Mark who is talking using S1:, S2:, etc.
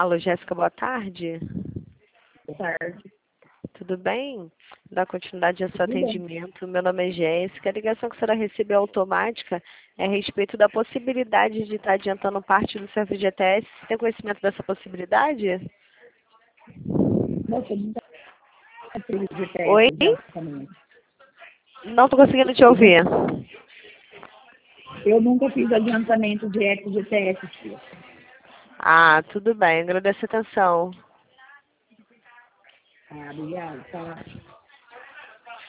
S1: Alô, Jéssica, boa tarde.
S2: Boa tarde.
S1: Tudo bem? Dar continuidade ao seu
S2: Tudo bem.
S1: atendimento. Meu nome é Jéssica. A ligação que a senhora recebeu automática é a respeito da possibilidade de estar adiantando parte do seu FGTS. Você tem conhecimento dessa possibilidade?
S2: Nossa, eu nunca fiz
S1: Oi?
S2: GTS adiantamento.
S1: Não estou conseguindo te ouvir.
S2: Eu nunca fiz adiantamento de FGTS, tia.
S1: Ah, tudo bem. Agradeço a atenção.
S2: Ah, obrigada. Tá.